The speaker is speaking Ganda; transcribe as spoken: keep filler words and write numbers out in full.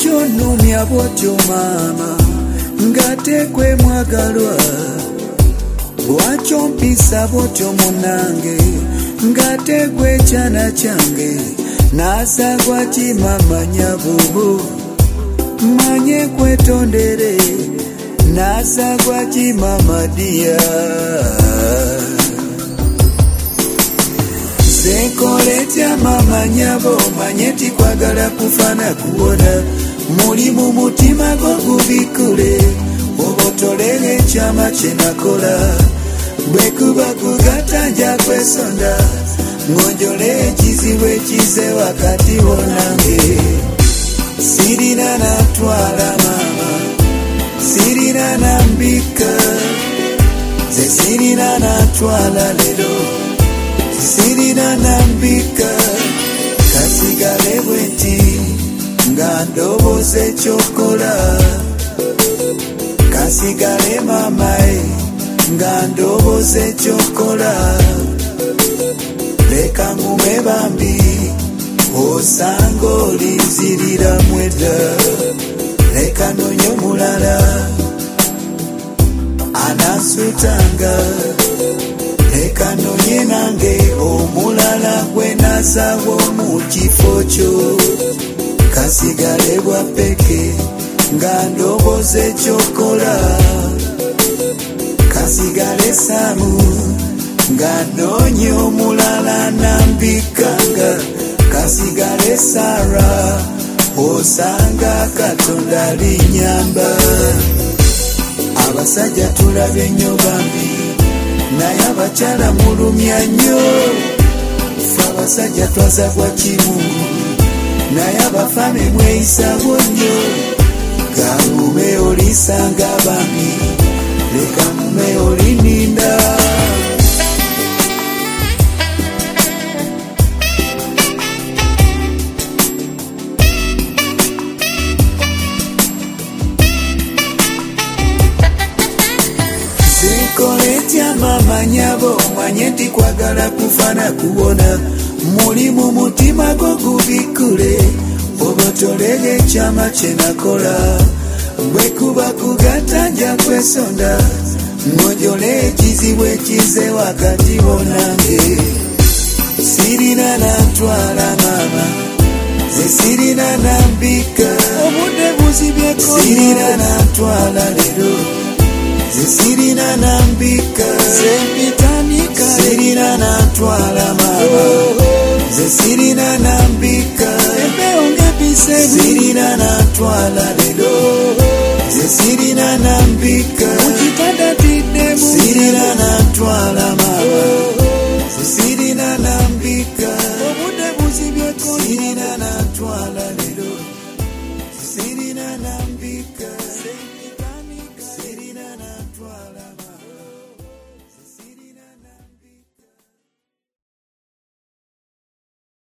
bwotyo nnumya bwotyo maama ngate gwe mwagalwa lwakyo mpisa bwotyo munange ngate gwe kyana kyange nasangwa ki mama nyabubu manye kwetondere nasangwa ki mama dia senkoletya mama nyabo manye tikwagala kufana kuwona muli mu mutima gwo gubikule obotolere ekyama kyenakola bwekuba kugatanja kwesonda ngonjole ekizibu ekize wakati wonange sirina natwala mama sirina nambika ze sirina natwala lero sirina nambika kasigale bwenti nga ndoboze kyokola kasigale mamae nga ndoboze kyokola leka ngume bambi osanga olinzirira mweda leka nonyo mulala anasutanga leka nonye nange omulala gwe nasawo mu kifo kyo kasigale bwa peke nga ndoboze kyokola kasigale samu nga nonye omulala nambikanga kasigale Sara osanga Katonda linyamba abasajja tulabye nnyo bambi naye abakyala mulumya nnyo fe abasajja twazagwa kimu naye abafame mweyisabwo nnyo gamume olisanga bambi leka mume olininda senkoletya mama nyabo manye tikwagala kufana kuwona muli mu mutima gwo gubikule obotolere ekyama kyenakola bwekuba kugatanja kwesonda ngonjole ekizibu ekize wakati wonange sirina natwala mama ze sirina nambika obudde buzibyeko sirina natwala lero ze sirina nambika sempitanika sirina natwala mama ze sirina nambika ebeongebise sirina natwala lero ze sirina nambika mukitanda tiddemu sirina natwala mama ze sirina nambika obudde buzibyeko sirina natwala lero sirina nambika